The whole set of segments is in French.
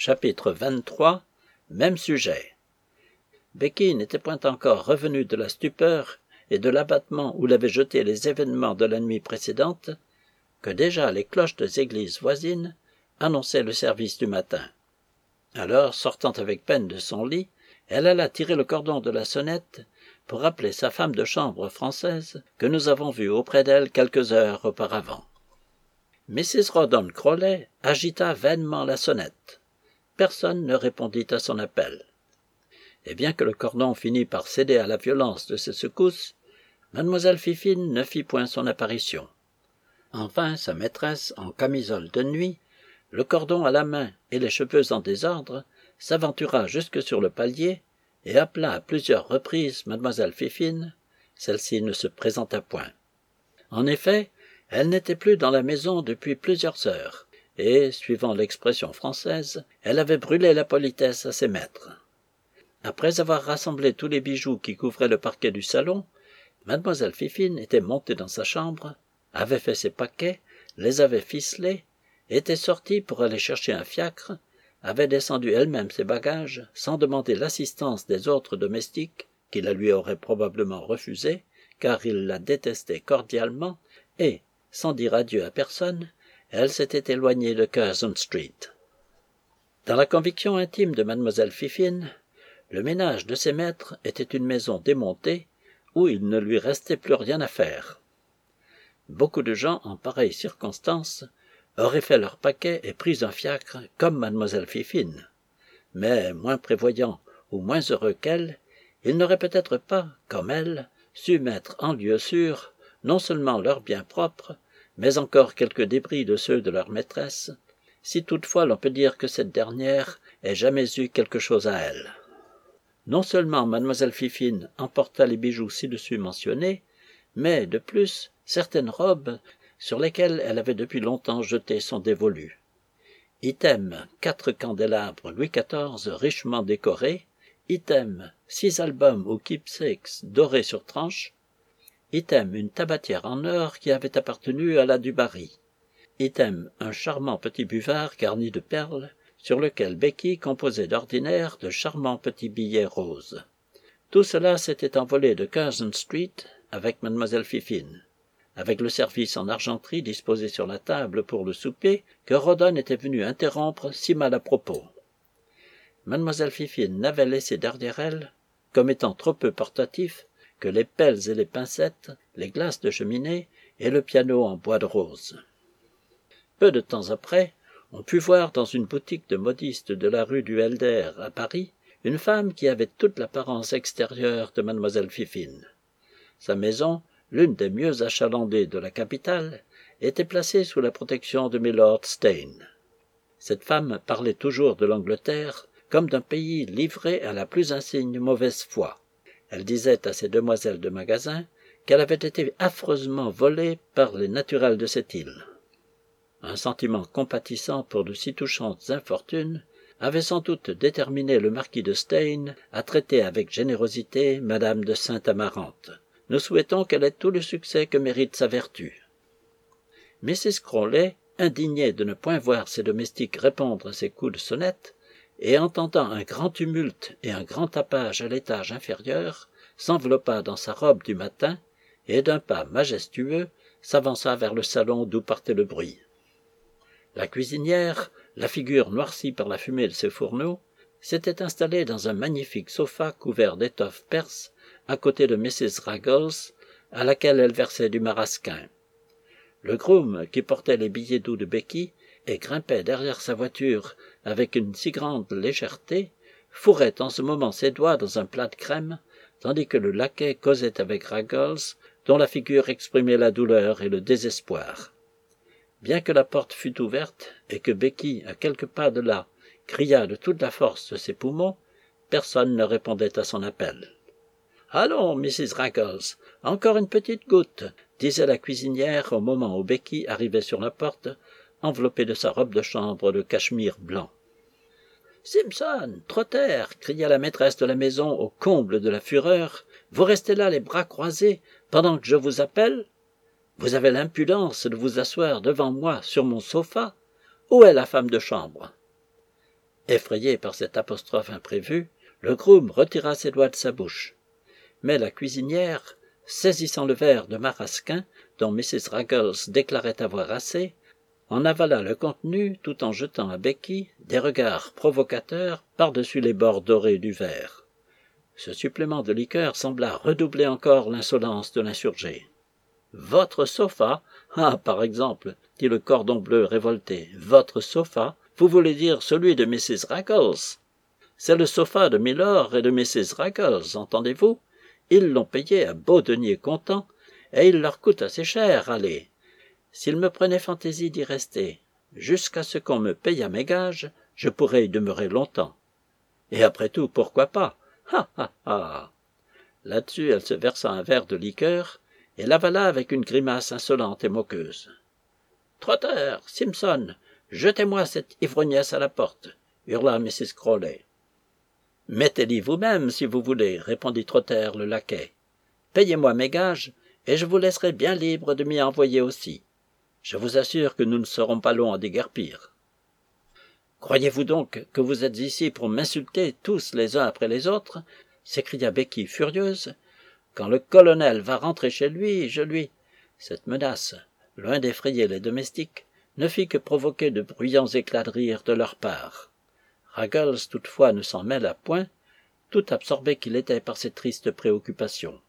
Chapitre 23. Même sujet. Becky n'était point encore revenue de la stupeur et de l'abattement où l'avaient jeté les événements de la nuit précédente, que déjà les cloches des églises voisines annonçaient le service du matin. Alors, sortant avec peine de son lit, elle alla tirer le cordon de la sonnette pour appeler sa femme de chambre française que nous avons vue auprès d'elle quelques heures auparavant. Mrs. Rawdon Crawley agita vainement la sonnette. Personne ne répondit à son appel. Et bien que le cordon finît par céder à la violence de ses secousses, mademoiselle Fifine ne fit point son apparition. Enfin, sa maîtresse, en camisole de nuit, le cordon à la main et les cheveux en désordre, s'aventura jusque sur le palier et appela à plusieurs reprises mademoiselle Fifine. Celle-ci ne se présenta point. En effet, elle n'était plus dans la maison depuis plusieurs heures, et, suivant l'expression française, elle avait brûlé la politesse à ses maîtres. Après avoir rassemblé tous les bijoux qui couvraient le parquet du salon, mademoiselle Fifine était montée dans sa chambre, avait fait ses paquets, les avait ficelés, était sortie pour aller chercher un fiacre, avait descendu elle-même ses bagages, sans demander l'assistance des autres domestiques, qui la lui auraient probablement refusée, car ils la détestaient cordialement, et, sans dire adieu à personne, elle s'était éloignée de Curzon Street. Dans la conviction intime de mademoiselle Fifine, le ménage de ses maîtres était une maison démontée, où il ne lui restait plus rien à faire. Beaucoup de gens, en pareille circonstance, auraient fait leur paquet et pris un fiacre comme mademoiselle Fifine. Mais, moins prévoyants ou moins heureux qu'elle, ils n'auraient peut-être pas, comme elle, su mettre en lieu sûr non seulement leurs biens propres, mais encore quelques débris de ceux de leur maîtresse, si toutefois l'on peut dire que cette dernière ait jamais eu quelque chose à elle. Non seulement mademoiselle Fifine emporta les bijoux ci-dessus mentionnés, mais, de plus, certaines robes sur lesquelles elle avait depuis longtemps jeté son dévolu. Item 4 candélabres Louis XIV richement décorés, item 6 albums ou keepsakes dorés sur tranche, item une tabatière en or qui avait appartenu à la du Barry, item un charmant petit buvard garni de perles, sur lequel Becky composait d'ordinaire de charmants petits billets roses. Tout cela s'était envolé de Curzon Street avec mademoiselle Fifine, avec le service en argenterie disposé sur la table pour le souper que Rawdon était venu interrompre si mal à propos. Mademoiselle Fifine n'avait laissé derrière elle, comme étant trop peu portatif, que les pelles et les pincettes, les glaces de cheminée et le piano en bois de rose. Peu de temps après, on put voir dans une boutique de modistes de la rue du Helder à Paris une femme qui avait toute l'apparence extérieure de mademoiselle Fifine. Sa maison, l'une des mieux achalandées de la capitale, était placée sous la protection de Mylord Steyne. Cette femme parlait toujours de l'Angleterre comme d'un pays livré à la plus insigne mauvaise foi. Elle disait à ses demoiselles de magasin qu'elle avait été affreusement volée par les naturels de cette île. Un sentiment compatissant pour de si touchantes infortunes avait sans doute déterminé le marquis de Steyne à traiter avec générosité madame de Saint-Amaranthe. Nous souhaitons qu'elle ait tout le succès que mérite sa vertu. Mrs. Crawley, indignée de ne point voir ses domestiques répondre à ses coups de sonnette, et entendant un grand tumulte et un grand tapage à l'étage inférieur, s'enveloppa dans sa robe du matin, et d'un pas majestueux s'avança vers le salon d'où partait le bruit. La cuisinière, la figure noircie par la fumée de ses fourneaux, s'était installée dans un magnifique sofa couvert d'étoffe perse, à côté de Mrs. Raggles, à laquelle elle versait du marasquin. Le groom, qui portait les billets doux de Becky et grimpait derrière sa voiture avec une si grande légèreté, fourrait en ce moment ses doigts dans un plat de crème, tandis que le laquais causait avec Raggles, dont la figure exprimait la douleur et le désespoir. Bien que la porte fût ouverte et que Becky, à quelques pas de là, cria de toute la force de ses poumons, personne ne répondait à son appel. « Allons, Mrs. Raggles, encore une petite goutte » disait la cuisinière au moment où Becky arrivait sur la porte, enveloppée de sa robe de chambre de cachemire blanc. « Simpson, Trotter » cria la maîtresse de la maison au comble de la fureur, « vous restez là les bras croisés pendant que je vous appelle ? Vous avez l'impudence de vous asseoir devant moi sur mon sofa ? Où est la femme de chambre » Effrayé par cette apostrophe imprévue, le groom retira ses doigts de sa bouche. Mais la cuisinière, saisissant le verre de marasquin dont Mrs. Ruggles déclarait avoir assez, en avala le contenu tout en jetant à Becky des regards provocateurs par-dessus les bords dorés du verre. Ce supplément de liqueur sembla redoubler encore l'insolence de l'insurgé. « Votre sofa ? Ah, par exemple, dit le cordon bleu révolté, votre sofa, vous voulez dire celui de Mrs. Ruggles ? C'est le sofa de Milord et de Mrs. Ruggles, entendez-vous ? Ils l'ont payé à beau denier comptant, et il leur coûte assez cher, allez. S'il me prenait fantaisie d'y rester, jusqu'à ce qu'on me payât mes gages, je pourrais y demeurer longtemps. Et après tout, pourquoi pas ? Ha, ha, ha !» Là-dessus, elle se versa un verre de liqueur, et l'avala avec une grimace insolente et moqueuse. « Trotter, Simpson, jetez-moi cette ivrognesse à la porte !» hurla Mrs. Crawley. « Mettez-l'y vous-même, si vous voulez, » répondit Trotter, le laquais. « Payez-moi mes gages, et je vous laisserai bien libre de m'y envoyer aussi. Je vous assure que nous ne serons pas longs à déguerpir. »« Croyez-vous donc que vous êtes ici pour m'insulter tous les uns après les autres ?» s'écria Becky furieuse. « Quand le colonel va rentrer chez lui, je lui... » Cette menace, loin d'effrayer les domestiques, ne fit que provoquer de bruyants éclats de rire de leur part. Ruggles, toutefois, ne s'en mêla point, tout absorbé qu'il était par cette triste préoccupation.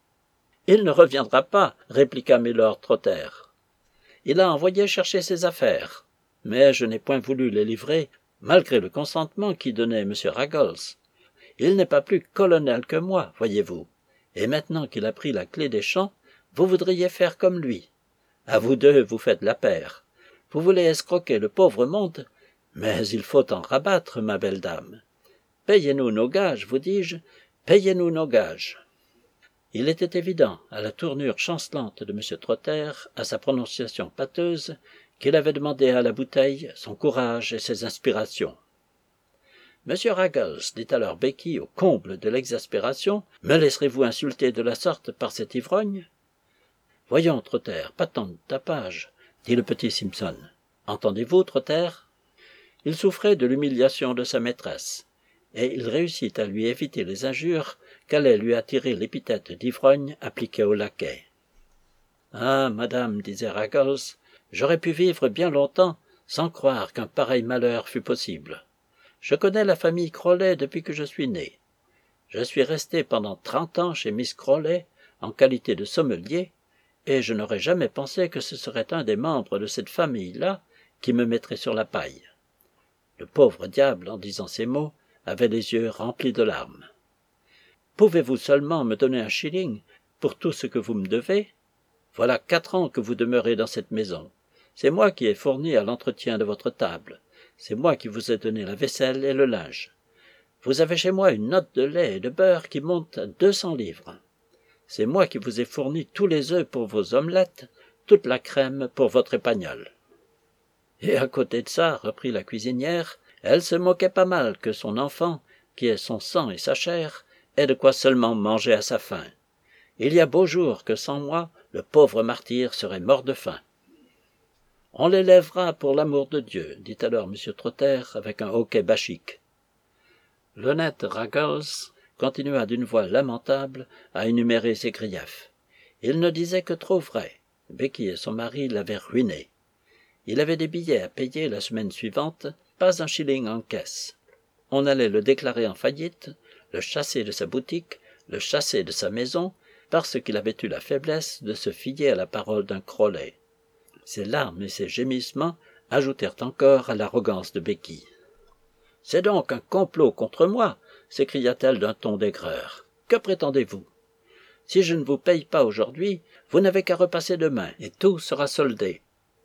« Il ne reviendra pas, » répliqua Mylord Trotter. « Il a envoyé chercher ses affaires, mais je n'ai point voulu les livrer, malgré le consentement qu'y donnait M. Ruggles. Il n'est pas plus colonel que moi, voyez-vous, et maintenant qu'il a pris la clé des champs, vous voudriez faire comme lui. À vous deux, vous faites la paire. Vous voulez escroquer le pauvre monde, mais il faut en rabattre, ma belle dame. Payez-nous nos gages, vous dis-je, payez-nous nos gages. » Il était évident, à la tournure chancelante de M. Trotter, à sa prononciation pâteuse, qu'il avait demandé à la bouteille son courage et ses inspirations. « Monsieur Ruggles, dit alors Becky au comble de l'exaspération, me laisserez-vous insulter de la sorte par cet ivrogne ? » « Voyons, Trotter, pas tant de tapage, » dit le petit Simpson. « Entendez-vous, Trotter ?» Il souffrait de l'humiliation de sa maîtresse, et il réussit à lui éviter les injures qu'allait lui attirer l'épithète d'ivrogne appliquée au laquais. « Ah, madame, disait Ruggles, j'aurais pu vivre bien longtemps sans croire qu'un pareil malheur fût possible. Je connais la famille Crawley depuis que je suis né. Je suis resté pendant 30 ans chez Miss Crawley en qualité de sommelier, et je n'aurais jamais pensé que ce serait un des membres de cette famille-là qui me mettrait sur la paille. » Le pauvre diable, en disant ces mots, avait les yeux remplis de larmes. « Pouvez-vous seulement me donner un shilling pour tout ce que vous me devez ? Voilà 4 ans que vous demeurez dans cette maison. C'est moi qui ai fourni à l'entretien de votre table. C'est moi qui vous ai donné la vaisselle et le linge. Vous avez chez moi une note de lait et de beurre qui monte à 200 livres. C'est moi qui vous ai fourni tous les œufs pour vos omelettes, toute la crème pour votre épagnole. » Et à côté de ça, reprit la cuisinière, elle se moquait pas mal que son enfant, qui est son sang et sa chair, ait de quoi seulement manger à sa faim. Il y a beau jour que sans moi, le pauvre martyr serait mort de faim. « On l'élèvera pour l'amour de Dieu, dit alors M. Trotter avec un hoquet bachique. L'honnête Ruggles continua d'une voix lamentable à énumérer ses griefs. Il ne disait que trop vrai. Becky et son mari l'avaient ruiné. Il avait des billets à payer la semaine suivante, pas un shilling en caisse. On allait le déclarer en faillite, le chasser de sa boutique, le chasser de sa maison, parce qu'il avait eu la faiblesse de se fier à la parole d'un Crawley. Ses larmes et ses gémissements ajoutèrent encore à l'arrogance de Becky. « C'est donc un complot contre moi !» s'écria-t-elle d'un ton d'aigreur. « Que prétendez-vous ? Si je ne vous paye pas aujourd'hui, vous n'avez qu'à repasser demain, et tout sera soldé.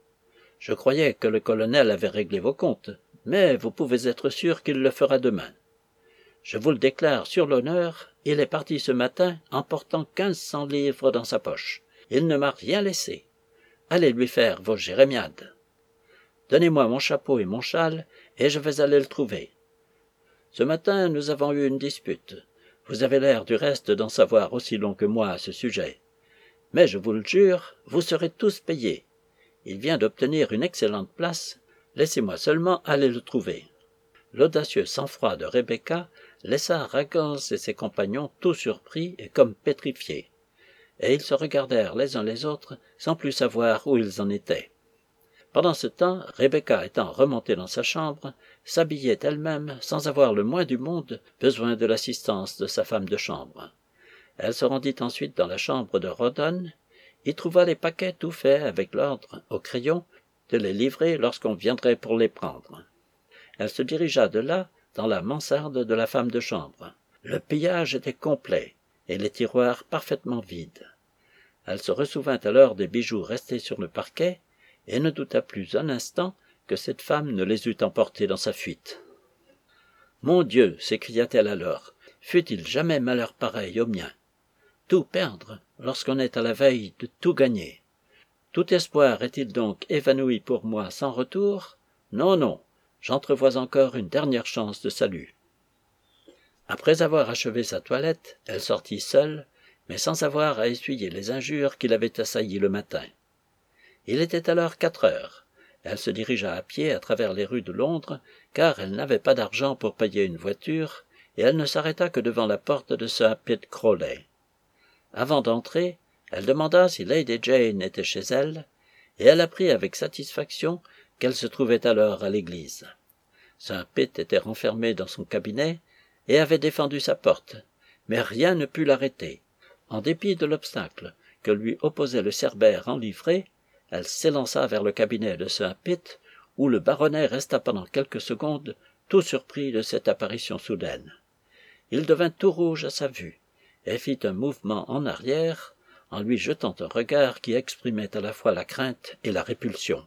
Je croyais que le colonel avait réglé vos comptes, mais vous pouvez être sûr qu'il le fera demain. Je vous le déclare sur l'honneur, il est parti ce matin emportant 1500 livres dans sa poche. Il ne m'a rien laissé. Allez lui faire vos jérémiades. Donnez-moi mon chapeau et mon châle, et je vais aller le trouver. Ce matin, nous avons eu une dispute. Vous avez l'air du reste d'en savoir aussi long que moi à ce sujet. Mais je vous le jure, vous serez tous payés. Il vient d'obtenir une excellente place. Laissez-moi seulement aller le trouver. l'audacieux sang-froid de Rebecca laissa Ruggles et ses compagnons tout surpris et comme pétrifiés, et ils se regardèrent les uns les autres sans plus savoir où ils en étaient. Pendant ce temps, Rebecca étant remontée dans sa chambre, s'habillait elle-même sans avoir le moins du monde besoin de l'assistance de sa femme de chambre. Elle se rendit ensuite dans la chambre de Rawdon, y trouva les paquets tout faits avec l'ordre, au crayon, de les livrer lorsqu'on viendrait pour les prendre. Elle se dirigea de là dans la mansarde de la femme de chambre. Le pillage était complet, et les tiroirs parfaitement vides. Elle se ressouvint alors des bijoux restés sur le parquet, et ne douta plus un instant que cette femme ne les eût emportés dans sa fuite. « Mon Dieu !» s'écria-t-elle alors, « fut-il jamais malheur pareil au mien? Tout perdre lorsqu'on est à la veille de tout gagner. Tout espoir est-il donc évanoui pour moi sans retour? Non, non, j'entrevois encore une dernière chance de salut. » Après avoir achevé sa toilette, elle sortit seule, mais sans avoir à essuyer les injures qui l'avaient assaillie le matin. Il était alors 4 heures. Elle se dirigea à pied à travers les rues de Londres, car elle n'avait pas d'argent pour payer une voiture, et elle ne s'arrêta que devant la porte de Sir Pitt Crawley. Avant d'entrer, elle demanda si Lady Jane était chez elle, et elle apprit avec satisfaction qu'elle se trouvait alors à l'église. Sir Pitt était renfermé dans son cabinet et avait défendu sa porte, mais rien ne put l'arrêter. En dépit de l'obstacle que lui opposait le cerbère enivré, elle s'élança vers le cabinet de Sir Pitt, où le baronnet resta pendant quelques secondes tout surpris de cette apparition soudaine. Il devint tout rouge à sa vue, et fit un mouvement en arrière, en lui jetant un regard qui exprimait à la fois la crainte et la répulsion.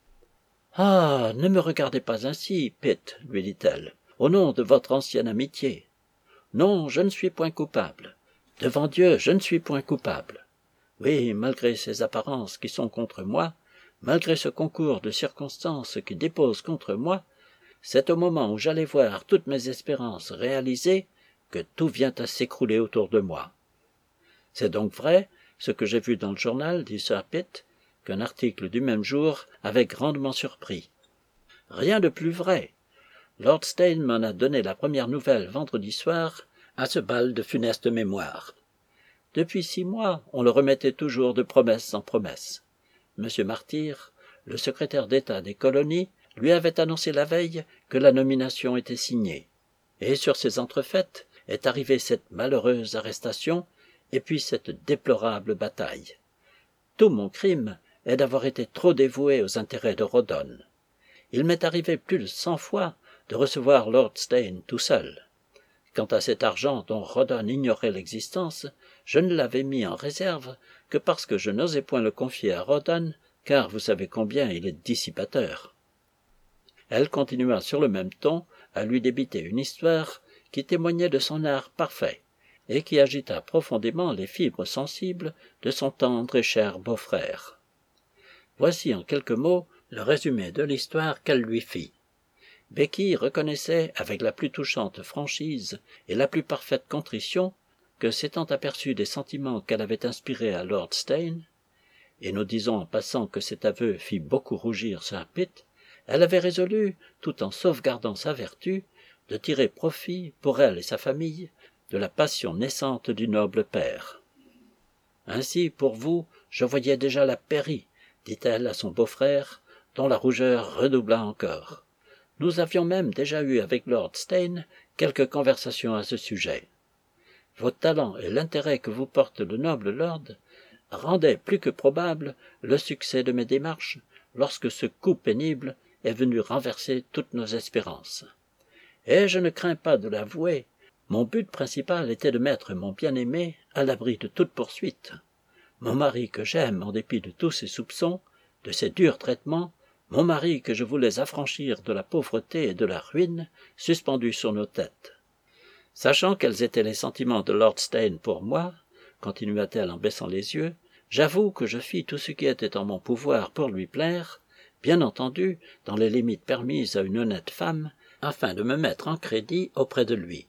« Ah, ne me regardez pas ainsi, Pitt, lui dit-elle, au nom de votre ancienne amitié. Non, je ne suis point coupable. Devant Dieu, je ne suis point coupable. Oui, malgré ces apparences qui sont contre moi, malgré ce concours de circonstances qui déposent contre moi, c'est au moment où j'allais voir toutes mes espérances réalisées que tout vient à s'écrouler autour de moi. C'est donc vrai, ce que j'ai vu dans le journal, dit Sir Pitt, qu'un article du même jour avait grandement surpris. Rien de plus vrai. Lord Steyne m'en a donné la première nouvelle vendredi soir, à ce bal de funeste mémoire. Depuis 6 mois, on le remettait toujours de promesse en promesse. M. Martyr, le secrétaire d'État des colonies, lui avait annoncé la veille que la nomination était signée. Et sur ces entrefaites est arrivée cette malheureuse arrestation et puis cette déplorable bataille. Tout mon crime est d'avoir été trop dévoué aux intérêts de Rawdon. Il m'est arrivé plus de 100 fois de recevoir Lord Steyne tout seul. Quant à cet argent dont Rawdon ignorait l'existence, je ne l'avais mis en réserve que parce que je n'osais point le confier à Rawdon, car vous savez combien il est dissipateur. Elle continua sur le même ton à lui débiter une histoire qui témoignait de son art parfait, et qui agita profondément les fibres sensibles de son tendre et cher beau-frère. Voici en quelques mots le résumé de l'histoire qu'elle lui fit. Becky reconnaissait avec la plus touchante franchise et la plus parfaite contrition que, s'étant aperçue des sentiments qu'elle avait inspirés à Lord Steyne, et nous disons en passant que cet aveu fit beaucoup rougir Sir Pitt, elle avait résolu, tout en sauvegardant sa vertu, de tirer profit, pour elle et sa famille, de la passion naissante du noble père. « Ainsi, pour vous, je voyais déjà la pairie, dit-elle à son beau-frère, dont la rougeur redoubla encore. Nous avions même déjà eu avec Lord Steyne quelques conversations à ce sujet. Vos talents et l'intérêt que vous porte le noble lord rendaient plus que probable le succès de mes démarches lorsque ce coup pénible est venu renverser toutes nos espérances. Et je ne crains pas de l'avouer, mon but principal était de mettre mon bien-aimé à l'abri de toute poursuite. Mon mari que j'aime en dépit de tous ses soupçons, de ses durs traitements, mon mari que je voulais affranchir de la pauvreté et de la ruine suspendue sur nos têtes. Sachant quels étaient les sentiments de Lord Steyne pour moi, continua-t-elle en baissant les yeux, j'avoue que je fis tout ce qui était en mon pouvoir pour lui plaire, bien entendu dans les limites permises à une honnête femme, afin de me mettre en crédit auprès de lui.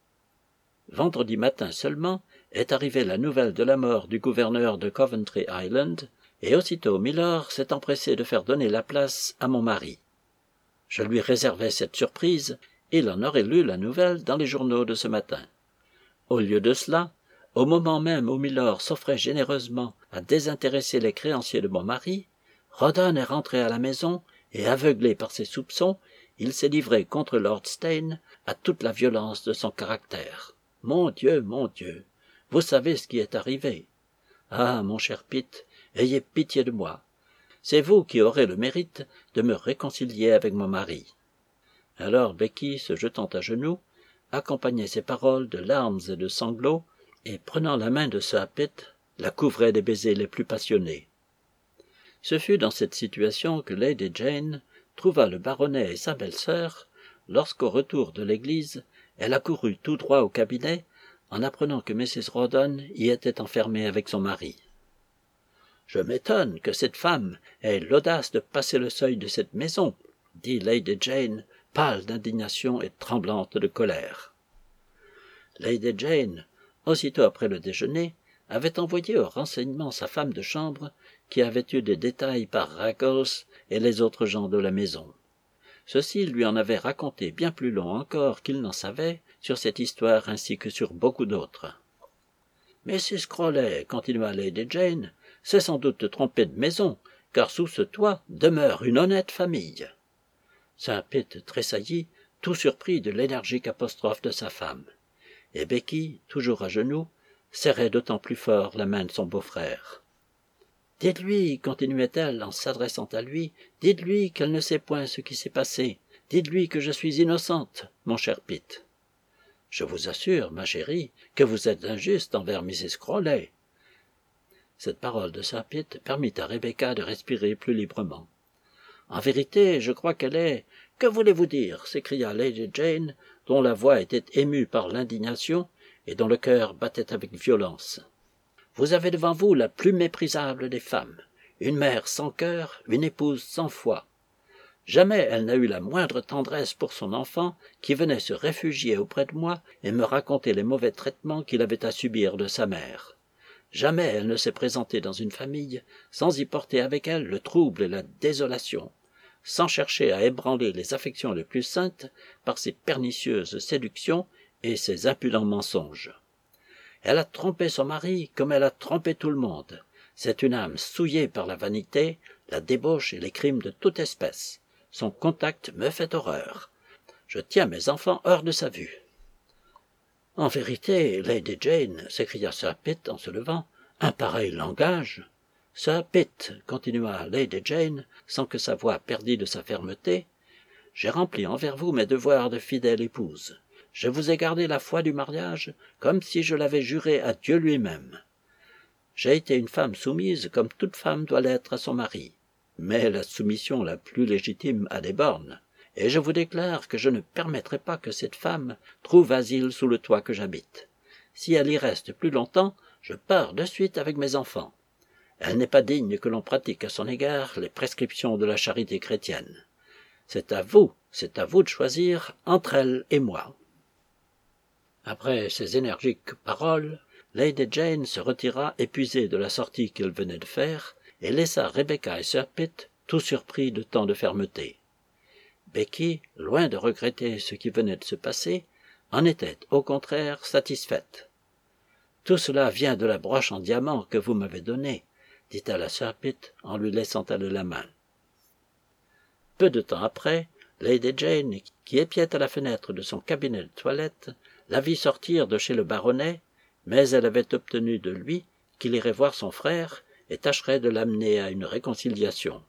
Vendredi matin seulement est arrivée la nouvelle de la mort du gouverneur de Coventry Island, et aussitôt Mylord s'est empressé de faire donner la place à mon mari. Je lui réservais cette surprise, il en aurait lu la nouvelle dans les journaux de ce matin. Au lieu de cela, au moment même où Mylord s'offrait généreusement à désintéresser les créanciers de mon mari, Rawdon est rentré à la maison et, aveuglé par ses soupçons, il s'est livré contre Lord Steyne à toute la violence de son caractère. Mon Dieu, vous savez ce qui est arrivé. Ah, mon cher Pitt, ayez pitié de moi. C'est vous qui aurez le mérite de me réconcilier avec mon mari. Alors Becky, se jetant à genoux, accompagnait ses paroles de larmes et de sanglots, et prenant la main de Sir Pitt, la couvrait des baisers les plus passionnés. Ce fut dans cette situation que Lady Jane trouva le baronnet et sa belle-sœur, lorsqu'au retour de l'église, elle accourut tout droit au cabinet, en apprenant que Mrs. Rawdon y était enfermée avec son mari. « Je m'étonne que cette femme ait l'audace de passer le seuil de cette maison, » dit Lady Jane, pâle d'indignation et tremblante de colère. Lady Jane, aussitôt après le déjeuner, avait envoyé au renseignement sa femme de chambre, qui avait eu des détails par Raggles et les autres gens de la maison. Ceux-ci lui en avaient raconté bien plus long encore qu'il n'en savait sur cette histoire ainsi que sur beaucoup d'autres. « Mrs. Crawley, continua Lady Jane, s'est sans doute trompée de maison, car sous ce toit demeure une honnête famille. » Sir Pitt tressaillit, tout surpris de l'énergique apostrophe de sa femme. Et Becky, toujours à genoux, serrait d'autant plus fort la main de son beau-frère. « Dites-lui, continuait-elle en s'adressant à lui, dites-lui qu'elle ne sait point ce qui s'est passé. Dites-lui que je suis innocente, mon cher Pitt. »« Je vous assure, ma chérie, que vous êtes injuste envers Mrs. Crawley. » Cette parole de Sir Pitt permit à Rebecca de respirer plus librement. « En vérité, je crois qu'elle est... »« Que voulez-vous dire » s'écria Lady Jane, dont la voix était émue par l'indignation et dont le cœur battait avec violence. « Vous avez devant vous la plus méprisable des femmes, une mère sans cœur, une épouse sans foi. Jamais elle n'a eu la moindre tendresse pour son enfant qui venait se réfugier auprès de moi et me raconter les mauvais traitements qu'il avait à subir de sa mère. Jamais elle ne s'est présentée dans une famille sans y porter avec elle le trouble et la désolation, sans chercher à ébranler les affections les plus saintes par ses pernicieuses séductions et ses impudents mensonges. Elle a trompé son mari comme elle a trompé tout le monde. C'est une âme souillée par la vanité, la débauche et les crimes de toute espèce. Son contact me fait horreur. Je tiens mes enfants hors de sa vue. » « En vérité, Lady Jane, » s'écria Sir Pitt en se levant, « un pareil langage. »« Sir Pitt, » continua Lady Jane, sans que sa voix perdît de sa fermeté, « j'ai rempli envers vous mes devoirs de fidèle épouse. Je vous ai gardé la foi du mariage comme si je l'avais juré à Dieu lui-même. J'ai été une femme soumise comme toute femme doit l'être à son mari, mais la soumission la plus légitime a des bornes. Et je vous déclare que je ne permettrai pas que cette femme trouve asile sous le toit que j'habite. Si elle y reste plus longtemps, je pars de suite avec mes enfants. Elle n'est pas digne que l'on pratique à son égard les prescriptions de la charité chrétienne. C'est à vous de choisir entre elle et moi. » Après ces énergiques paroles, Lady Jane se retira épuisée de la sortie qu'elle venait de faire et laissa Rebecca et Sir Pitt tout surpris de tant de fermeté. Becky, loin de regretter ce qui venait de se passer, en était, au contraire, satisfaite. « Tout cela vient de la broche en diamant que vous m'avez donnée, » dit-elle à Sir Pitt en lui laissant aller la main. Peu de temps après, Lady Jane, qui épiait à la fenêtre de son cabinet de toilette, la vit sortir de chez le baronnet, mais elle avait obtenu de lui qu'il irait voir son frère et tâcherait de l'amener à une réconciliation.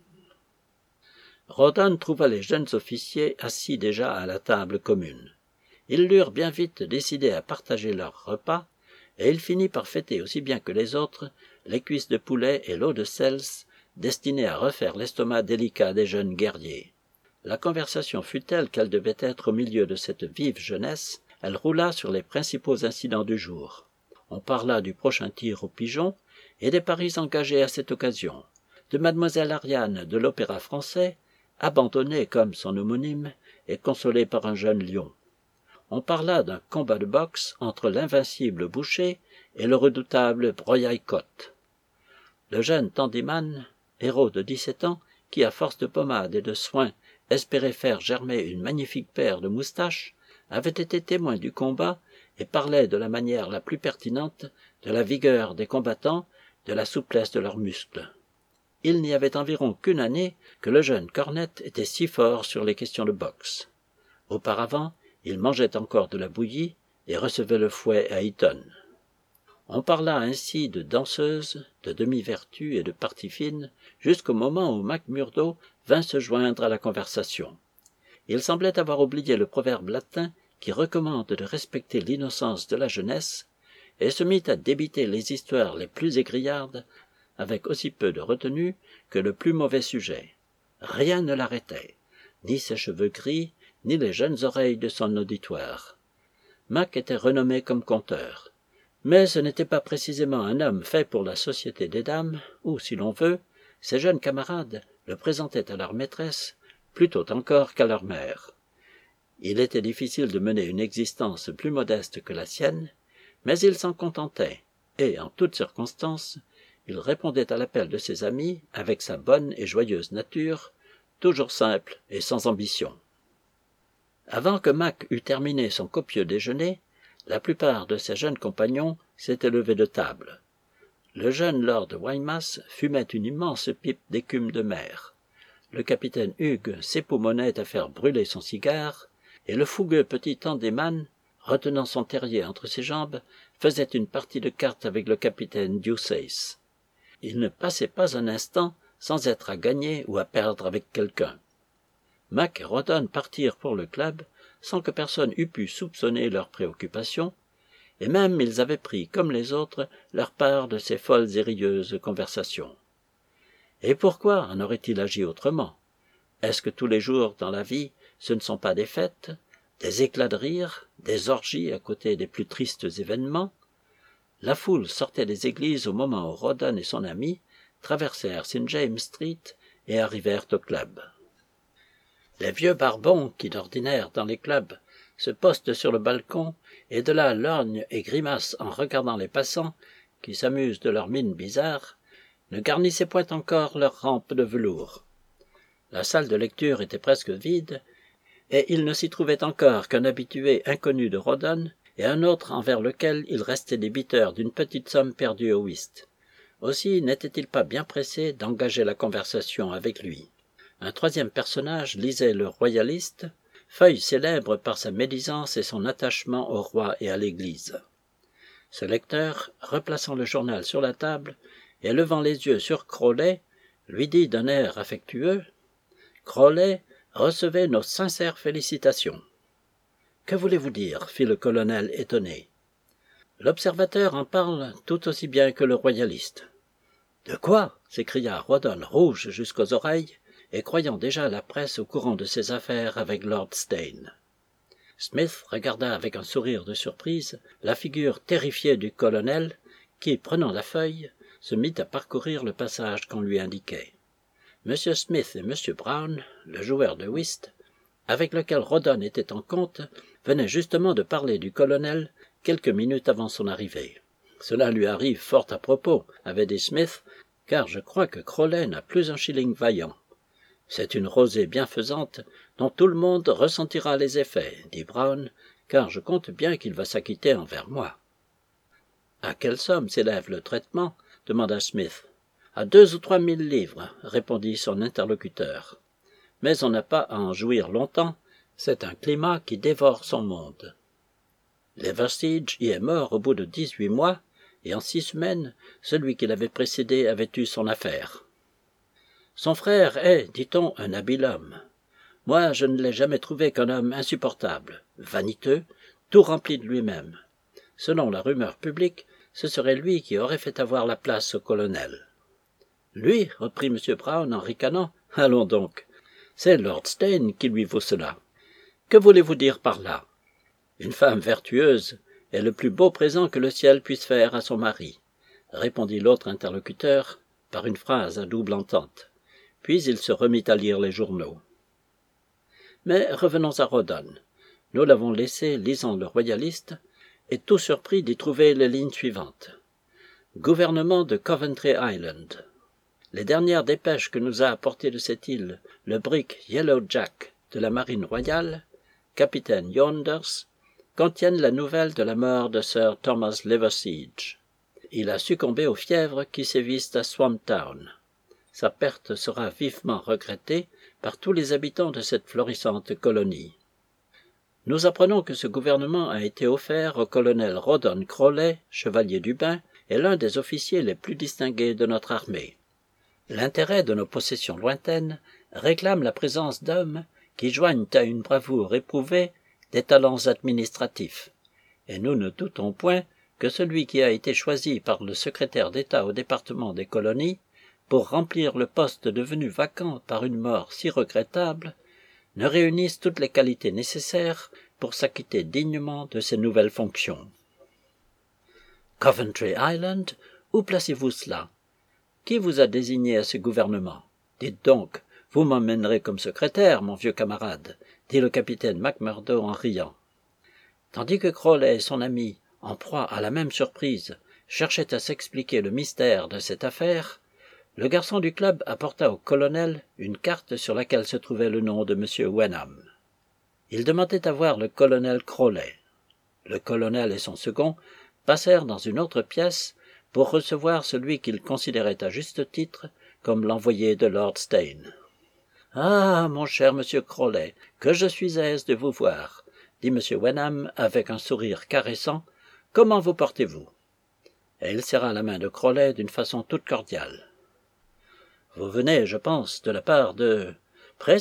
Rawdon trouva les jeunes officiers assis déjà à la table commune. Ils l'eurent bien vite décidé à partager leur repas, et il finit par fêter aussi bien que les autres les cuisses de poulet et l'eau de sels destinés à refaire l'estomac délicat des jeunes guerriers. La conversation fut telle qu'elle devait être au milieu de cette vive jeunesse. Elle roula sur les principaux incidents du jour. On parla du prochain tir au pigeon et des paris engagés à cette occasion, de mademoiselle Ariane de l'Opéra Français, abandonnée comme son homonyme et consolée par un jeune lion. On parla d'un combat de boxe entre l'invincible Boucher et le redoutable Broyaille-Cotte. Le jeune Tandyman, héros de 17 ans, qui à force de pommade et de soins espérait faire germer une magnifique paire de moustaches, avait été témoin du combat et parlait de la manière la plus pertinente de la vigueur des combattants, de la souplesse de leurs muscles. Il n'y avait environ qu'une année que le jeune Cornette était si fort sur les questions de boxe. Auparavant, il mangeait encore de la bouillie et recevait le fouet à Eton. On parla ainsi de danseuses, de demi-vertu et de parties fines, jusqu'au moment où Mac Murdo vint se joindre à la conversation. Il semblait avoir oublié le proverbe latin qui recommande de respecter l'innocence de la jeunesse, et se mit à débiter les histoires les plus égrillardes, avec aussi peu de retenue que le plus mauvais sujet. Rien ne l'arrêtait, ni ses cheveux gris, ni les jeunes oreilles de son auditoire. Mac était renommé comme conteur, mais ce n'était pas précisément un homme fait pour la société des dames, ou, si l'on veut, ses jeunes camarades le présentaient à leur maîtresse, plutôt encore qu'à leur mère. Il était difficile de mener une existence plus modeste que la sienne, mais il s'en contentait, et, en toutes circonstances, il répondait à l'appel de ses amis avec sa bonne et joyeuse nature, toujours simple et sans ambition. Avant que Mac eût terminé son copieux déjeuner, la plupart de ses jeunes compagnons s'étaient levés de table. Le jeune lord Weymouth fumait une immense pipe d'écume de mer. Le capitaine Hugh s'époumonnait à faire brûler son cigare, et le fougueux petit Tandyman, retenant son terrier entre ses jambes, faisait une partie de cartes avec le capitaine Deuceace. Il ne passait pas un instant sans être à gagner ou à perdre avec quelqu'un. Mac et Rawdon partirent pour le club sans que personne eût pu soupçonner leurs préoccupations, et même ils avaient pris, comme les autres, leur part de ces folles et rieuses conversations. Et pourquoi en aurait-il agi autrement? Est-ce que tous les jours dans la vie, ce ne sont pas des fêtes, des éclats de rire, des orgies à côté des plus tristes événements? La foule sortait des églises au moment où Rawdon et son ami traversèrent St. James Street et arrivèrent au club. Les vieux barbons qui, d'ordinaire, dans les clubs, se postent sur le balcon et de là lorgnent et grimacent en regardant les passants, qui s'amusent de leurs mines bizarres, ne garnissaient point encore leurs rampes de velours. La salle de lecture était presque vide, et il ne s'y trouvait encore qu'un habitué inconnu de Rawdon et un autre envers lequel il restait débiteur d'une petite somme perdue au whist. Aussi n'était-il pas bien pressé d'engager la conversation avec lui. Un troisième personnage lisait le Royaliste, feuille célèbre par sa médisance et son attachement au roi et à l'Église. Ce lecteur, replaçant le journal sur la table et levant les yeux sur Crowley, lui dit d'un air affectueux « Crowley, recevez nos sincères félicitations. » « Que voulez-vous dire » fit le colonel étonné. « L'observateur en parle tout aussi bien que le royaliste. »« De quoi » s'écria Rawdon rouge jusqu'aux oreilles et croyant déjà la presse au courant de ses affaires avec Lord Steyne. Smith regarda avec un sourire de surprise la figure terrifiée du colonel qui, prenant la feuille, se mit à parcourir le passage qu'on lui indiquait. M. Smith et M. Brown, le joueur de whist, avec lequel Rawdon était en compte, venaient justement de parler du colonel quelques minutes avant son arrivée. « Cela lui arrive fort à propos, » avait dit Smith, « car je crois que Crowley n'a plus un shilling vaillant. »« C'est une rosée bienfaisante dont tout le monde ressentira les effets, » dit Brown, « car je compte bien qu'il va s'acquitter envers moi. »« À quelle somme s'élève le traitement ?» demanda Smith. « À 2 ou 3 000 livres, » répondit son interlocuteur. « Mais on n'a pas à en jouir longtemps, c'est un climat qui dévore son monde. Leversidge y est mort au bout de 18 mois, et en 6 semaines, celui qui l'avait précédé avait eu son affaire. Son frère est, dit-on, un habile homme. Moi, je ne l'ai jamais trouvé qu'un homme insupportable, vaniteux, tout rempli de lui-même. Selon la rumeur publique, ce serait lui qui aurait fait avoir la place au colonel. « Lui » reprit M. Brown en ricanant. « Allons donc. C'est Lord Steyne qui lui vaut cela. Que voulez-vous dire par là? Une femme vertueuse est le plus beau présent que le ciel puisse faire à son mari, » répondit l'autre interlocuteur par une phrase à double entente. Puis il se remit à lire les journaux. Mais revenons à Rawdon. Nous l'avons laissé lisant le Royaliste, et tout surpris d'y trouver les lignes suivantes. Gouvernement de Coventry Island. Les dernières dépêches que nous a apportées de cette île le brig Yellow Jack de la marine royale, capitaine Yonders, contiennent la nouvelle de la mort de Sir Thomas Liverseege. Il a succombé aux fièvres qui sévissent à Swamptown. Sa perte sera vivement regrettée par tous les habitants de cette florissante colonie. Nous apprenons que ce gouvernement a été offert au colonel Rawdon Crawley, chevalier du Bain, et l'un des officiers les plus distingués de notre armée. L'intérêt de nos possessions lointaines réclame la présence d'hommes qui joignent à une bravoure éprouvée des talents administratifs, et nous ne doutons point que celui qui a été choisi par le secrétaire d'État au département des colonies pour remplir le poste devenu vacant par une mort si regrettable ne réunisse toutes les qualités nécessaires pour s'acquitter dignement de ses nouvelles fonctions. Coventry Island, où placez-vous cela? Qui vous a désigné à ce gouvernement? Dites donc, vous m'emmènerez comme secrétaire, mon vieux camarade, dit le capitaine McMurdo en riant. Tandis que Crawley et son ami, en proie à la même surprise, cherchaient à s'expliquer le mystère de cette affaire, le garçon du club apporta au colonel une carte sur laquelle se trouvait le nom de M. Wenham. Il demandait à voir le colonel Crawley. Le colonel et son second passèrent dans une autre pièce pour recevoir celui qu'ils considéraient à juste titre comme l'envoyé de Lord Steyne. « Ah, mon cher monsieur Crawley, que je suis aise de vous voir, » dit M. Wenham avec un sourire caressant. « Comment vous portez-vous » Et il serra la main de Crawley d'une façon toute cordiale. « Vous venez, je pense, de la part de... »« Précisément, »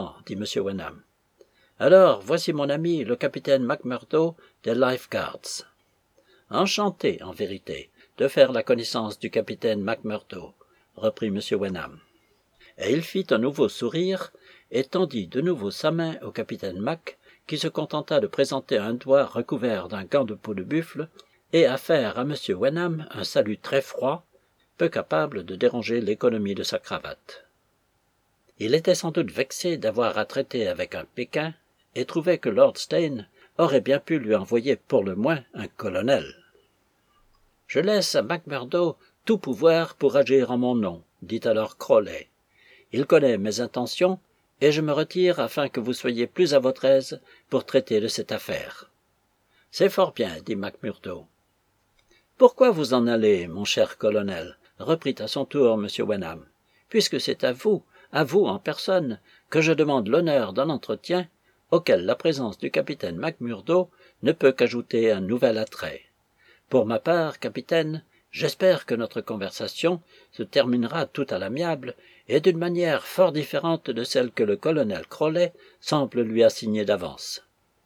dit M. Wenham. « Alors, voici mon ami, le capitaine McMurdo des Life Guards. Enchanté, en vérité, de faire la connaissance du capitaine McMurdo, » reprit M. Wenham. Et il fit un nouveau sourire et tendit de nouveau sa main au capitaine Mac, qui se contenta de présenter un doigt recouvert d'un gant de peau de buffle et à faire à M. Wenham un salut très froid, peu capable de déranger l'économie de sa cravate. Il était sans doute vexé d'avoir à traiter avec un Pékin et trouvait que Lord Steyne aurait bien pu lui envoyer pour le moins un colonel. « Je laisse à McMurdo tout pouvoir pour agir en mon nom, » dit alors Crawley. « Il connaît mes intentions, et je me retire afin que vous soyez plus à votre aise pour traiter de cette affaire. »« C'est fort bien, » dit McMurdo. « Pourquoi vous en allez, mon cher colonel ?» reprit à son tour M. Wenham, « puisque c'est à vous en personne, que je demande l'honneur d'un entretien auquel la présence du capitaine McMurdo ne peut qu'ajouter un nouvel attrait. Pour ma part, capitaine, j'espère que notre conversation se terminera tout à l'amiable et d'une manière fort différente de celle que le colonel Crawley semble lui assigner d'avance. »«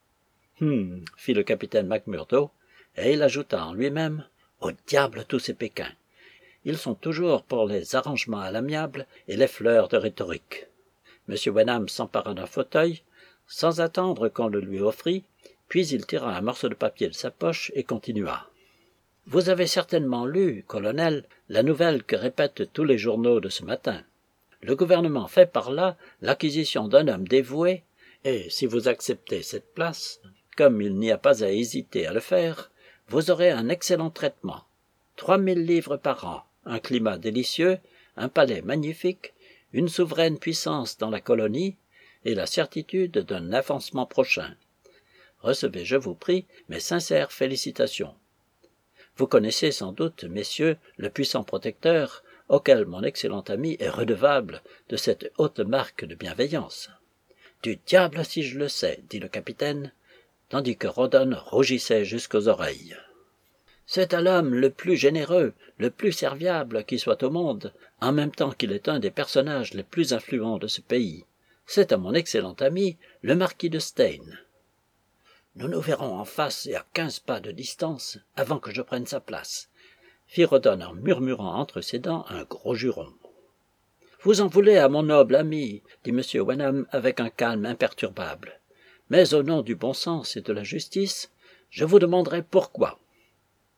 fit le capitaine McMurdo, et il ajouta en lui-même, « Au diable tous ces Pékins! Ils sont toujours pour les arrangements à l'amiable et les fleurs de rhétorique. » M. Wenham s'empara d'un fauteuil, sans attendre qu'on le lui offrît, puis il tira un morceau de papier de sa poche et continua. « Vous avez certainement lu, colonel, la nouvelle que répètent tous les journaux de ce matin. Le gouvernement fait par là l'acquisition d'un homme dévoué, et si vous acceptez cette place, comme il n'y a pas à hésiter à le faire, vous aurez un excellent traitement. 3000 livres par an, un climat délicieux, un palais magnifique, une souveraine puissance dans la colonie, et la certitude d'un avancement prochain. Recevez, je vous prie, mes sincères félicitations. Vous connaissez sans doute, messieurs, le puissant protecteur, auquel mon excellent ami est redevable de cette haute marque de bienveillance. »« Du diable si je le sais, » dit le capitaine, tandis que Rawdon rougissait jusqu'aux oreilles. « C'est à l'homme le plus généreux, le plus serviable qui soit au monde, en même temps qu'il est un des personnages les plus influents de ce pays. C'est à mon excellent ami, le marquis de Steyne. Nous nous verrons en face et à 15 pas de distance avant que je prenne sa place, » fit Rawdon en murmurant entre ses dents un gros juron. « Vous en voulez à mon noble ami, » dit M. Wenham avec un calme imperturbable. « Mais au nom du bon sens et de la justice, je vous demanderai pourquoi. »« Pourquoi »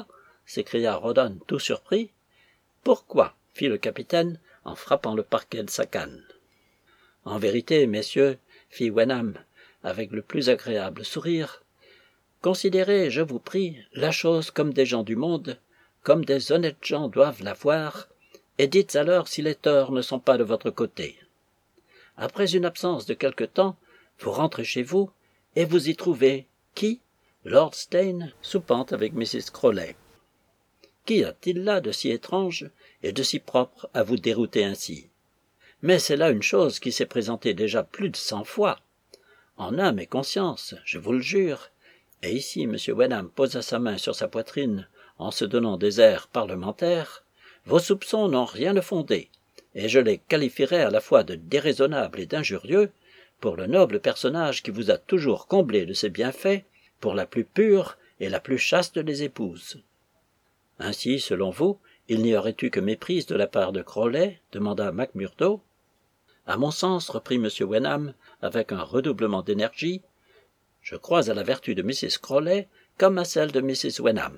s'écria Rawdon tout surpris. « Pourquoi » fit le capitaine en frappant le parquet de sa canne. « En vérité, messieurs, » fit Wenham avec le plus agréable sourire, « considérez, je vous prie, la chose comme des gens du monde, comme des honnêtes gens doivent la voir, et dites alors si les torts ne sont pas de votre côté. Après une absence de quelque temps, vous rentrez chez vous, et vous y trouvez, qui? Lord Steyne, soupant avec Mrs. Crawley. Qu'y a-t-il là de si étrange et de si propre à vous dérouter ainsi? Mais c'est là une chose qui s'est présentée déjà plus de 100 fois. En âme et conscience, je vous le jure. Et ici M. Wenham posa sa main sur sa poitrine en se donnant des airs parlementaires. Vos soupçons n'ont rien de fondé, et je les qualifierais à la fois de déraisonnables et d'injurieux pour le noble personnage qui vous a toujours comblé de ses bienfaits, pour la plus pure et la plus chaste des épouses. Ainsi, selon vous, il n'y aurait eu que méprise de la part de Crawley? Demanda Macmurdo. À mon sens, reprit M. Wenham, avec un redoublement d'énergie, je crois à la vertu de Mrs. Crawley comme à celle de Mrs. Wenham.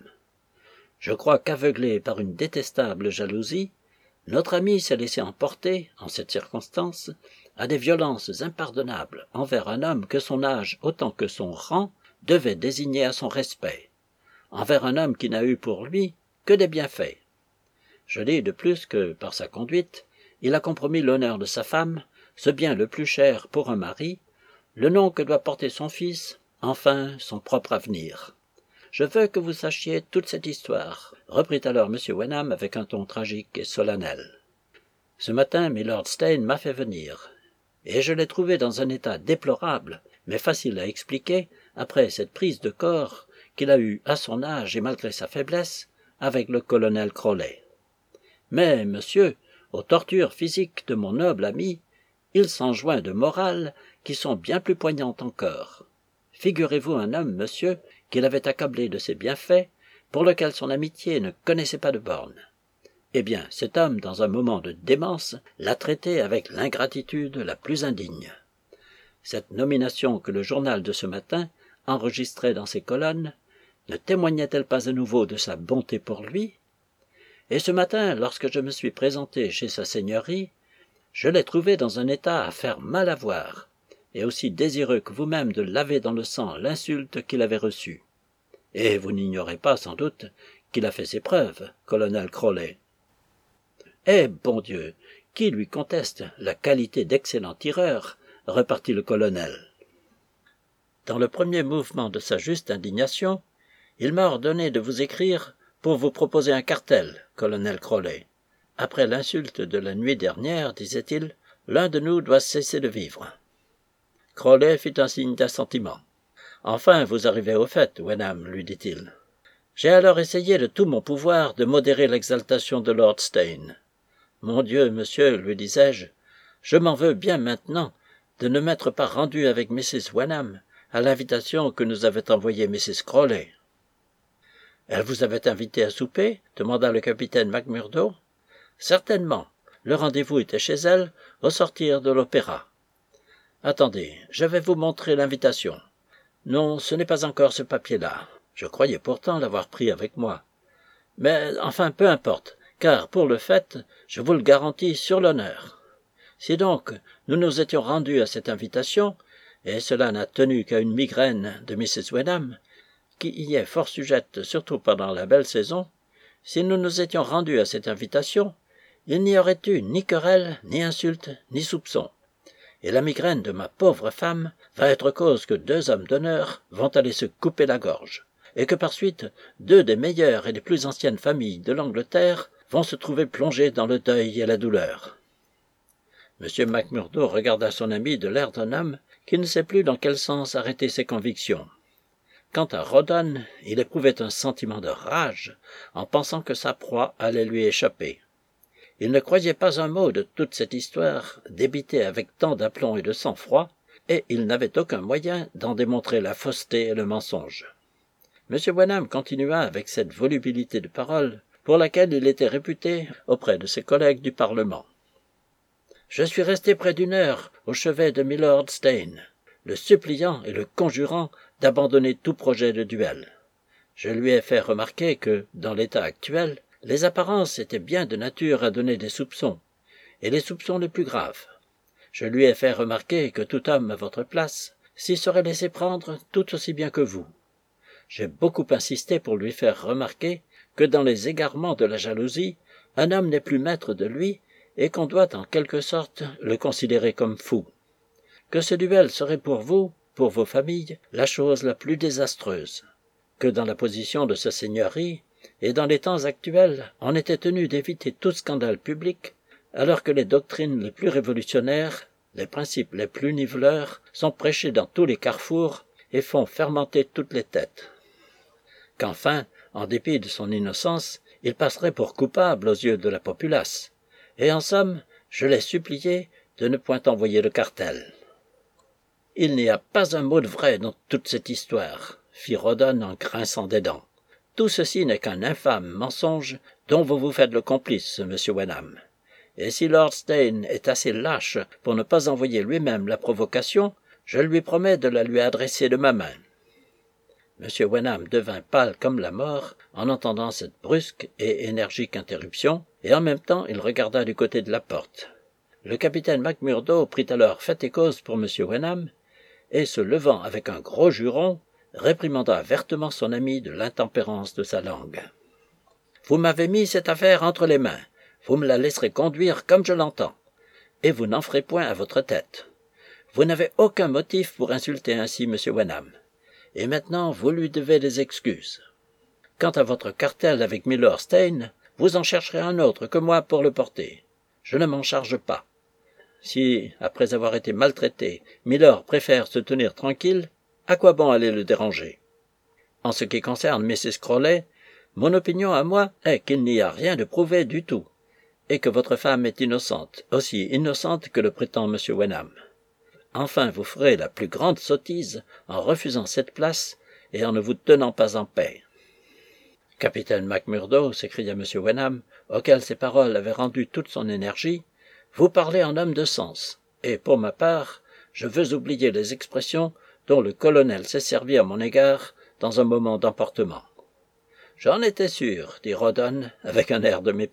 Je crois qu'aveuglé par une détestable jalousie, notre ami s'est laissé emporter, en cette circonstance, à des violences impardonnables envers un homme que son âge autant que son rang devait désigner à son respect, envers un homme qui n'a eu pour lui que des bienfaits. Je dis de plus que, par sa conduite, il a compromis l'honneur de sa femme, ce bien le plus cher pour un mari, le nom que doit porter son fils, enfin son propre avenir. Je veux que vous sachiez toute cette histoire, reprit alors M. Wenham avec un ton tragique et solennel. Ce matin, Mylord Steyne m'a fait venir, et je l'ai trouvé dans un état déplorable, mais facile à expliquer, après cette prise de corps qu'il a eue à son âge et malgré sa faiblesse, avec le colonel Crawley. Mais, monsieur, aux tortures physiques de mon noble ami, il s'en joint de morales qui sont bien plus poignantes encore. Figurez-vous un homme, monsieur, qu'il avait accablé de ses bienfaits, pour lequel son amitié ne connaissait pas de bornes. Eh bien, cet homme, dans un moment de démence, l'a traité avec l'ingratitude la plus indigne. Cette nomination que le journal de ce matin enregistrait dans ses colonnes, ne témoignait-elle pas à nouveau de sa bonté pour lui? Et ce matin, lorsque je me suis présenté chez sa seigneurie, je l'ai trouvé dans un état à faire mal à voir, et aussi désireux que vous-même de laver dans le sang l'insulte qu'il avait reçue. Et vous n'ignorez pas, sans doute, qu'il a fait ses preuves, colonel Crawley. Eh, bon Dieu, qui lui conteste la qualité d'excellent tireur, repartit le colonel. Dans le premier mouvement de sa juste indignation, il m'a ordonné de vous écrire pour vous proposer un cartel, colonel Crawley. Après l'insulte de la nuit dernière, disait-il, l'un de nous doit cesser de vivre. Crawley fit un signe d'assentiment. Enfin, vous arrivez au fait, Wenham, lui dit-il. J'ai alors essayé de tout mon pouvoir de modérer l'exaltation de Lord Steyne. Mon Dieu, monsieur, lui disais-je, je m'en veux bien maintenant de ne m'être pas rendu avec Mrs. Wenham à l'invitation que nous avait envoyée Mrs. Crawley. Elle vous avait invité à souper? Demanda le capitaine Macmurdo. Certainement. Le rendez-vous était chez elle, au sortir de l'opéra. Attendez, je vais vous montrer l'invitation. Non, ce n'est pas encore ce papier-là. Je croyais pourtant l'avoir pris avec moi. Mais enfin, peu importe, car pour le fait, je vous le garantis sur l'honneur. Si donc nous nous étions rendus à cette invitation, et cela n'a tenu qu'à une migraine de Mrs. Wenham, qui y est fort sujette surtout pendant la belle saison, si nous nous étions rendus à cette invitation, il n'y aurait eu ni querelle, ni insulte, ni soupçon. Et la migraine de ma pauvre femme va être cause que 2 hommes d'honneur vont aller se couper la gorge, et que par suite 2 des meilleures et des plus anciennes familles de l'Angleterre vont se trouver plongées dans le deuil et la douleur. M. Macmurdo regarda son ami de l'air d'un homme qui ne sait plus dans quel sens arrêter ses convictions. Quant à Rawdon, il éprouvait un sentiment de rage en pensant que sa proie allait lui échapper. Il ne croyait pas un mot de toute cette histoire, débitée avec tant d'aplomb et de sang-froid, et il n'avait aucun moyen d'en démontrer la fausseté et le mensonge. M. Wenham continua avec cette volubilité de parole pour laquelle il était réputé auprès de ses collègues du Parlement. « Je suis resté près d'1 heure au chevet de Mylord Steyne, le suppliant et le conjurant d'abandonner tout projet de duel. Je lui ai fait remarquer que, dans l'état actuel, les apparences étaient bien de nature à donner des soupçons, et les soupçons les plus graves. Je lui ai fait remarquer que tout homme à votre place s'y serait laissé prendre tout aussi bien que vous. J'ai beaucoup insisté pour lui faire remarquer que dans les égarements de la jalousie, un homme n'est plus maître de lui et qu'on doit en quelque sorte le considérer comme fou. Que ce duel serait pour vous, pour vos familles, la chose la plus désastreuse. Que dans la position de sa seigneurie, et dans les temps actuels, on était tenu d'éviter tout scandale public, alors que les doctrines les plus révolutionnaires, les principes les plus niveleurs, sont prêchés dans tous les carrefours et font fermenter toutes les têtes. Qu'enfin, en dépit de son innocence, il passerait pour coupable aux yeux de la populace. Et en somme, je l'ai supplié de ne point envoyer le cartel. « Il n'y a pas un mot de vrai dans toute cette histoire, » fit Rawdon en grinçant des dents. « Tout ceci n'est qu'un infâme mensonge dont vous vous faites le complice, monsieur Wenham. Et si Lord Steyne est assez lâche pour ne pas envoyer lui-même la provocation, je lui promets de la lui adresser de ma main. » M. Wenham devint pâle comme la mort en entendant cette brusque et énergique interruption, et en même temps il regarda du côté de la porte. Le capitaine McMurdo prit alors fait et cause pour M. Wenham, et se levant avec un gros juron, réprimanda vertement son ami de l'intempérance de sa langue. « Vous m'avez mis cette affaire entre les mains, vous me la laisserez conduire comme je l'entends, et vous n'en ferez point à votre tête. Vous n'avez aucun motif pour insulter ainsi M. Wenham. Et maintenant vous lui devez des excuses. Quant à votre cartel avec Milord Steyne, vous en chercherez un autre que moi pour le porter. Je ne m'en charge pas. Si, après avoir été maltraité, Milord préfère se tenir tranquille, à quoi bon aller le déranger? En ce qui concerne Mrs. Crawley, mon opinion à moi est qu'il n'y a rien de prouvé du tout, et que votre femme est innocente, aussi innocente que le prétend M. Wenham. Enfin, vous ferez la plus grande sottise en refusant cette place et en ne vous tenant pas en paix. »« Capitaine McMurdo, s'écria M. Wenham, auquel ces paroles avaient rendu toute son énergie, vous parlez en homme de sens, et pour ma part, je veux oublier les expressions dont le colonel s'est servi à mon égard dans un moment d'emportement. »« J'en étais sûr, dit Rawdon avec un air de mépris. »«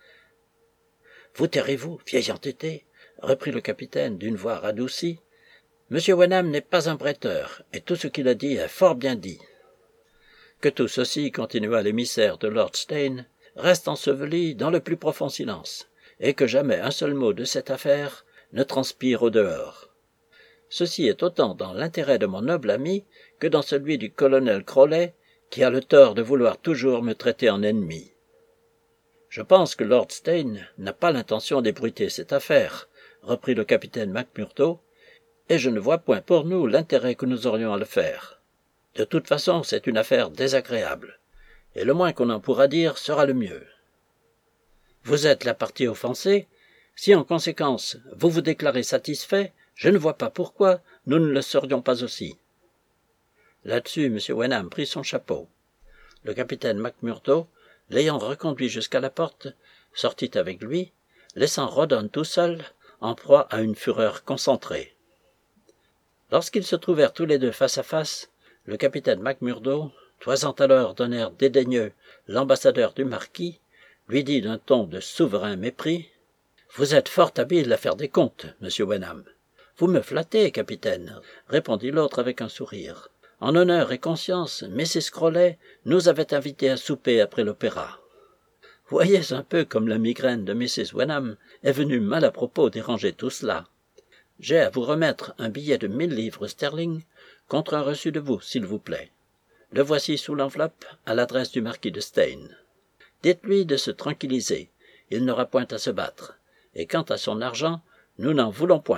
Vous tairez-vous, vieil entêté, reprit le capitaine d'une voix radoucie. « M. Wenham n'est pas un bretteur, et tout ce qu'il a dit est fort bien dit. » Que tout ceci, continua l'émissaire de Lord Steyne, reste enseveli dans le plus profond silence, et que jamais un seul mot de cette affaire ne transpire au dehors. Ceci est autant dans l'intérêt de mon noble ami que dans celui du colonel Crawley, qui a le tort de vouloir toujours me traiter en ennemi. Je pense que Lord Steyne n'a pas l'intention d'ébruiter cette affaire, reprit le capitaine McMurdo, et je ne vois point pour nous l'intérêt que nous aurions à le faire. De toute façon, c'est une affaire désagréable, et le moins qu'on en pourra dire sera le mieux. Vous êtes la partie offensée. Si en conséquence vous vous déclarez satisfait, je ne vois pas pourquoi nous ne le serions pas aussi. Là-dessus, M. Wenham prit son chapeau. Le capitaine McMurdo, l'ayant reconduit jusqu'à la porte, sortit avec lui, laissant Rawdon tout seul, en proie à une fureur concentrée. Lorsqu'ils se trouvèrent tous les deux face à face, le capitaine McMurdo, toisant alors d'un air dédaigneux l'ambassadeur du marquis, lui dit d'un ton de souverain mépris : « Vous êtes fort habile à faire des comptes, monsieur Wenham. »« Vous me flattez, capitaine, » répondit l'autre avec un sourire. « En honneur et conscience, Mrs. Crawley nous avait invités à souper après l'opéra. Voyez un peu comme la migraine de Mrs. Wenham est venue mal à propos déranger tout cela. J'ai à vous remettre un billet de 1000 livres sterling contre un reçu de vous, s'il vous plaît. Le voici sous l'enveloppe à l'adresse du marquis de Steyne. Dites-lui de se tranquilliser, il n'aura point à se battre, et quant à son argent, nous n'en voulons point. »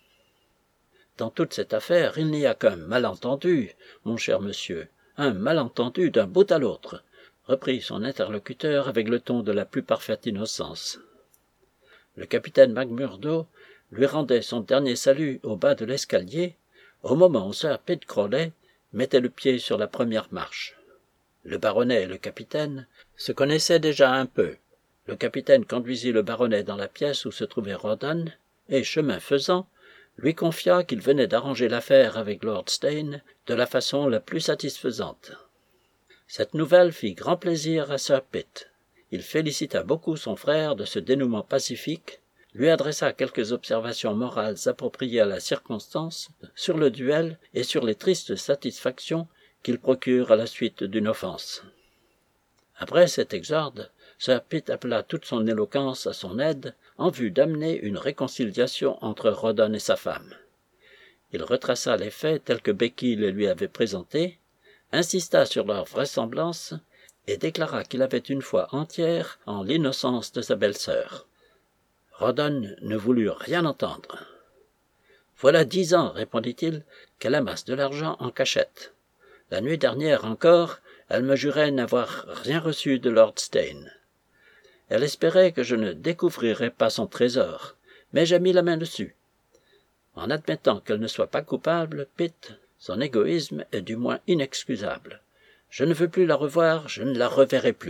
« Dans toute cette affaire, il n'y a qu'un malentendu, mon cher monsieur, un malentendu d'un bout à l'autre, » reprit son interlocuteur avec le ton de la plus parfaite innocence. Le capitaine McMurdo lui rendait son dernier salut au bas de l'escalier, au moment où Sir Pitt Crawley mettait le pied sur la première marche. Le baronnet et le capitaine se connaissaient déjà un peu. Le capitaine conduisit le baronnet dans la pièce où se trouvait Rawdon, et, chemin faisant, lui confia qu'il venait d'arranger l'affaire avec Lord Steyne de la façon la plus satisfaisante. Cette nouvelle fit grand plaisir à Sir Pitt. Il félicita beaucoup son frère de ce dénouement pacifique, lui adressa quelques observations morales appropriées à la circonstance sur le duel et sur les tristes satisfactions qu'il procure à la suite d'une offense. Après cet exorde, Sir Pitt appela toute son éloquence à son aide en vue d'amener une réconciliation entre Rawdon et sa femme. Il retraça les faits tels que Becky les lui avait présentés, insista sur leur vraisemblance et déclara qu'il avait une foi entière en l'innocence de sa belle-sœur. Rawdon ne voulut rien entendre. « Voilà 10 ans, répondit-il, qu'elle amasse de l'argent en cachette. La nuit dernière encore, elle me jurait n'avoir rien reçu de Lord Steyne. Elle espérait que je ne découvrirais pas son trésor, mais j'ai mis la main dessus. En admettant qu'elle ne soit pas coupable, Pitt, son égoïsme est du moins inexcusable. Je ne veux plus la revoir, je ne la reverrai plus. »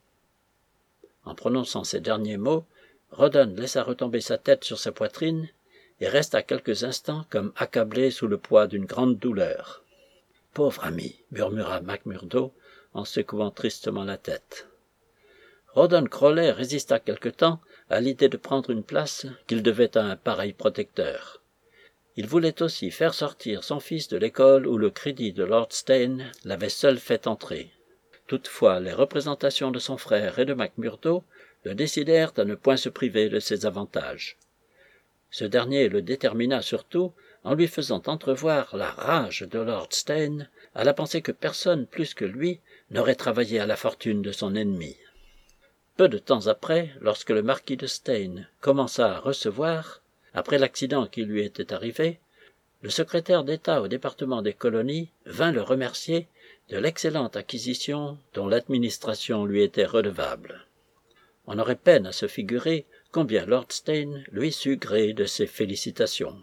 En prononçant ces derniers mots, Rawdon laissa retomber sa tête sur sa poitrine et resta quelques instants comme accablé sous le poids d'une grande douleur. « Pauvre ami » murmura McMurdo en secouant tristement la tête. Rawdon Crawley résista quelque temps à l'idée de prendre une place qu'il devait à un pareil protecteur. Il voulait aussi faire sortir son fils de l'école où le crédit de Lord Steyne l'avait seul fait entrer. Toutefois, les représentations de son frère et de McMurdo le décidèrent à ne point se priver de ses avantages. Ce dernier le détermina surtout en lui faisant entrevoir la rage de Lord Steyne à la pensée que personne plus que lui n'aurait travaillé à la fortune de son ennemi. Peu de temps après, lorsque le marquis de Steyne commença à recevoir, après l'accident qui lui était arrivé, le secrétaire d'État au département des colonies vint le remercier de l'excellente acquisition dont l'administration lui était redevable. On aurait peine à se figurer combien Lord Steyne lui sut gré de ces félicitations.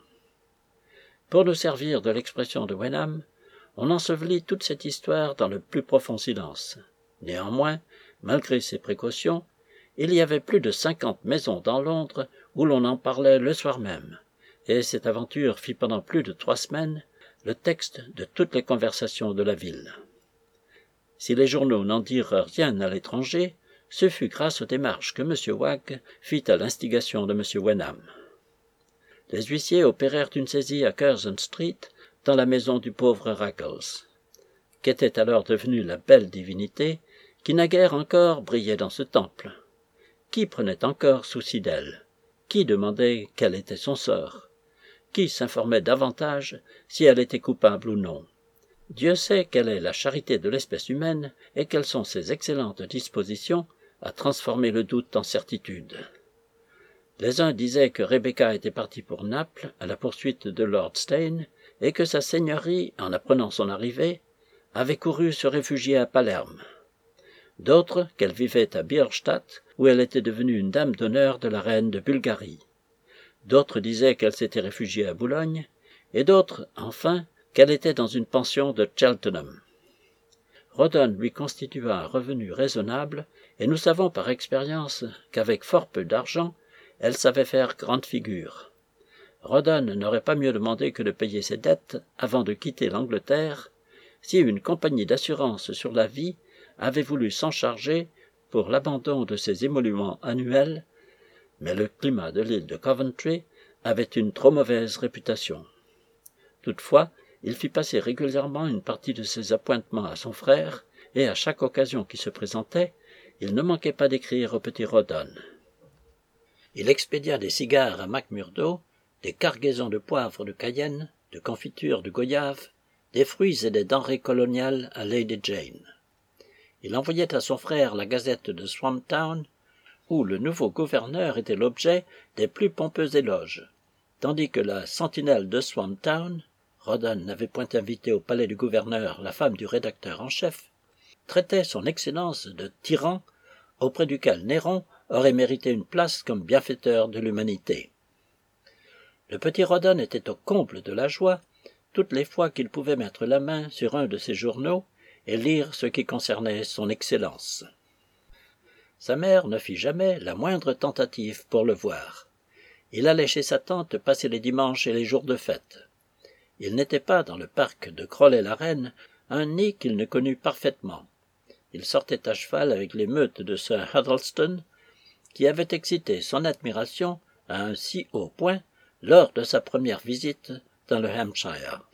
Pour nous servir de l'expression de Wenham, on ensevelit toute cette histoire dans le plus profond silence. Néanmoins, malgré ces précautions, il y avait plus de 50 maisons dans Londres où l'on en parlait le soir même, et cette aventure fit pendant plus de 3 semaines le texte de toutes les conversations de la ville. Si les journaux n'en dirent rien à l'étranger, ce fut grâce aux démarches que M. Wagg fit à l'instigation de M. Wenham. Les huissiers opérèrent une saisie à Curzon Street, dans la maison du pauvre Raggles, qu'était alors devenue la belle divinité, qui naguère encore brillait dans ce temple. Qui prenait encore souci d'elle? Qui demandait quel était son sort? Qui s'informait davantage si elle était coupable ou non? Dieu sait quelle est la charité de l'espèce humaine et quelles sont ses excellentes dispositions à transformer le doute en certitude. Les uns disaient que Rebecca était partie pour Naples à la poursuite de Lord Steyne et que sa seigneurie, en apprenant son arrivée, avait couru se réfugier à Palerme. D'autres qu'elle vivait à Bierstadt, où elle était devenue une dame d'honneur de la reine de Bulgarie. D'autres disaient qu'elle s'était réfugiée à Boulogne, et d'autres, enfin, qu'elle était dans une pension de Cheltenham. Rawdon lui constitua un revenu raisonnable, et nous savons par expérience qu'avec fort peu d'argent, elle savait faire grande figure. Rawdon n'aurait pas mieux demandé que de payer ses dettes avant de quitter l'Angleterre, si une compagnie d'assurance sur la vie avait voulu s'en charger pour l'abandon de ses émoluments annuels, mais le climat de l'île de Coventry avait une trop mauvaise réputation. Toutefois, il fit passer régulièrement une partie de ses appointements à son frère, et à chaque occasion qui se présentait, il ne manquait pas d'écrire au petit Rawdon. Il expédia des cigares à McMurdo, des cargaisons de poivre de Cayenne, de confitures de goyave, des fruits et des denrées coloniales à Lady Jane. Il envoyait à son frère la gazette de Swamptown, où le nouveau gouverneur était l'objet des plus pompeux éloges, tandis que la sentinelle de Swamptown, Rawdon n'avait point invité au palais du gouverneur la femme du rédacteur en chef, traitait son excellence de tyran, auprès duquel Néron aurait mérité une place comme bienfaiteur de l'humanité. Le petit Rawdon était au comble de la joie toutes les fois qu'il pouvait mettre la main sur un de ses journaux et lire ce qui concernait son excellence. Sa mère ne fit jamais la moindre tentative pour le voir. Il allait chez sa tante passer les dimanches et les jours de fête. Il n'était pas dans le parc de Crawley-la-Reine, un nid qu'il ne connut parfaitement. Il sortait à cheval avec les meutes de Sir Huddleston, qui avait excité son admiration à un si haut point lors de sa première visite dans le Hampshire.